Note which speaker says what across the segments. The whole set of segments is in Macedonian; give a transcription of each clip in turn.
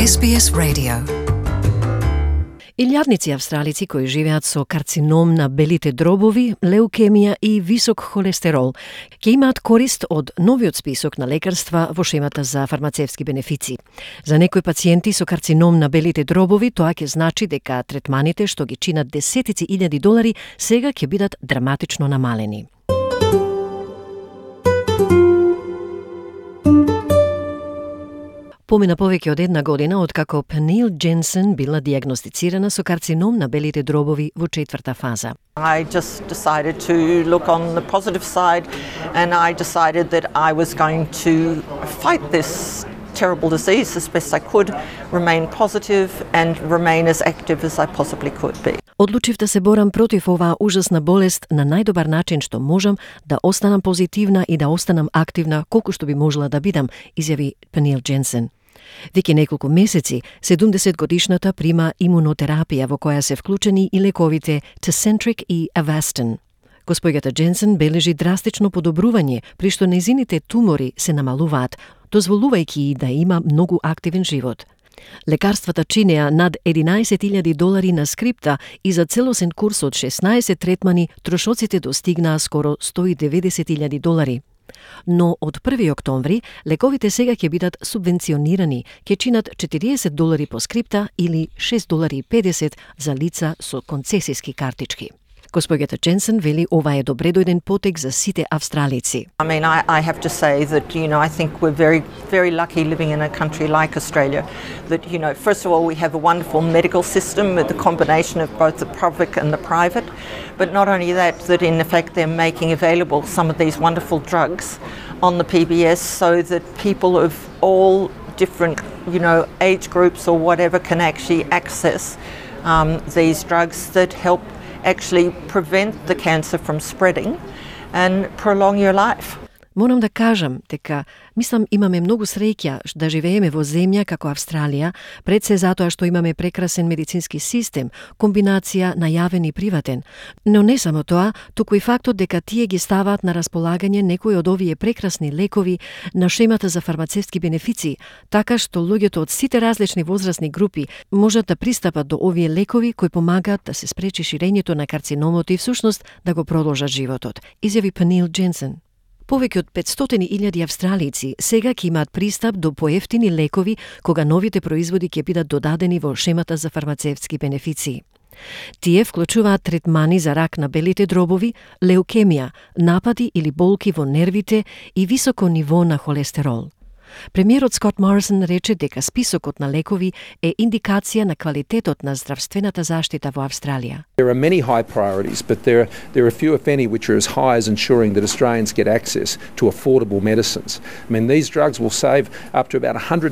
Speaker 1: SBS Radio.
Speaker 2: Илјадници австралици кои живеат со карцином на белите дробови, леукемија и висок холестерол ќе имаат корист од новиот список на лекарства во шемата за фармацевски бенефици. За некои пациенти со карцином на белите дробови тоа ќе значи дека третманите што ги чинат десетици илјади долари сега ќе бидат драматично намалени. Помина повеќе од една година откако Peniel Jensen била диагностицирана со карцином на белите дробови во четврта фаза.
Speaker 3: I just decided to look on the positive side and I decided that I was going to fight this terrible disease as best I could, remain positive and remain as active as I possibly could be.
Speaker 2: Одлучив да се борам против оваа ужасна болест на најдобар начин што можам, да останам позитивна и да останам активна колку што би можела да бидам, изјави Peniel Jensen. Веќе неколку месеци, 70-годишната прима имунотерапија во која се вклучени и лековите Tecentriq и Avastin. Госпоѓата Дженсен бележи драстично подобрување, при што нејзините тумори се намалуваат, дозволувајќи и да има многу активен живот. Лекарствата чинеа над 11.000 долари на скрипта и за целосен курс од 16 третмани трошоците достигнаа скоро 190.000 долари. Но од 1 октомври лековите сега ќе бидат субвенционирани, ќе чинат 40 долари по скрипта или 6 долари и 50 за лица со концесиски картички. Госпоѓата Дженсен вели ова е добре дојден потек за сите австралици.
Speaker 3: I mean, I have to say that, I think we're very, very lucky living in a country like Australia. That, first of all, we have a wonderful medical system with the combination of both the public and the private. But not only that in effect they're making available some of these wonderful drugs on the PBS so that people of all different, age groups or whatever can actually access these drugs that help actually prevent the cancer from spreading and prolong your life.
Speaker 2: Морам да кажам дека мислам имаме многу среќа да живееме во земја како Австралија, пред се затоа што имаме прекрасен медицински систем, комбинација на јавен и приватен. Но не само тоа, туку и фактот дека тие ги ставаат на располагање некои од овие прекрасни лекови на шемата за фармацевски бенефици, така што луѓето од сите различни возрастни групи можат да пристапат до овие лекови кои помагаат да се спречи ширењето на карциномот и всушност да го продолжат животот, изјави Peniel Jensen. Повеќе од 500.000 австралици сега ќе имаат пристап до поевтини лекови кога новите производи ќе бидат додадени во шемата за фармацевски бенефици. Тие вклучуваат третмани за рак на белите дробови, леукемија, напади или болки во нервите и високо ниво на холестерол. Премиерот Скот Морисон рече дека списокот на лекови е индикација на квалитетот на здравствената заштита во Австралија.
Speaker 4: There are many high priorities, but there are few, if any, which are as high as ensuring that Australians get access to affordable medicines. I mean, these drugs will save up to about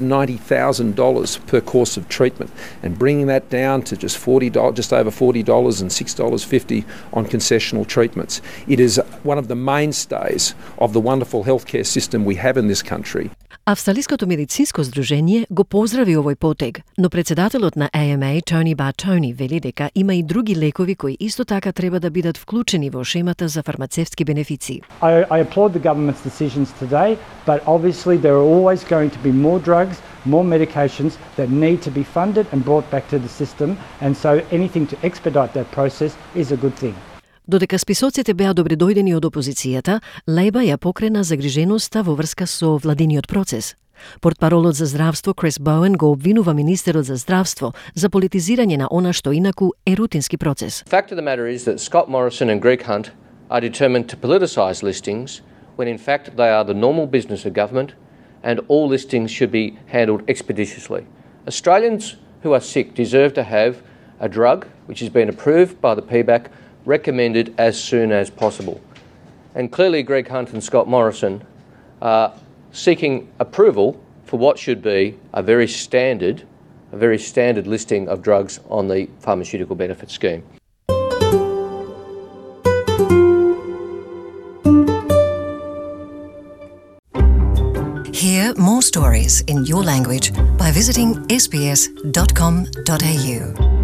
Speaker 4: $190,000 per course of treatment, and bringing that down to just over $40 and $6.50 on concessional treatments. It is one of the mainstays of the wonderful healthcare system we have in this country.
Speaker 2: Австралиското медицинско здружение го поздрави овој потег, но председателот на AMA, Тони Бартони, вели дека има и други лекови кои исто така треба да бидат вклучени во шемата за фармацевски бенефици.
Speaker 5: I applaud the government's decisions today, but obviously there are always going to be more drugs, more medications that need to be funded and brought back to the system, and so anything to expedite that process is a good thing.
Speaker 2: Додека списоците беа добредојдени од опозицијата, Лејба ја покрена загриженоста во врска со владиниот процес. Портпаролот за здравство Крис Боуен го обвинува министерот за здравство за политизирање на она што инаку е рутински процес.
Speaker 6: The fact of the matter is that Scott Morrison and Greg Hunt are determined to politicise listings when in fact they are the normal business of government and all listings should be handled expeditiously. Australians who are sick deserve to have a drug which has been approved by the PBAC recommended as soon as possible. And clearly Greg Hunt and Scott Morrison are seeking approval for what should be a very standard listing of drugs on the pharmaceutical benefit scheme.
Speaker 1: Hear more stories in your language by visiting sbs.com.au.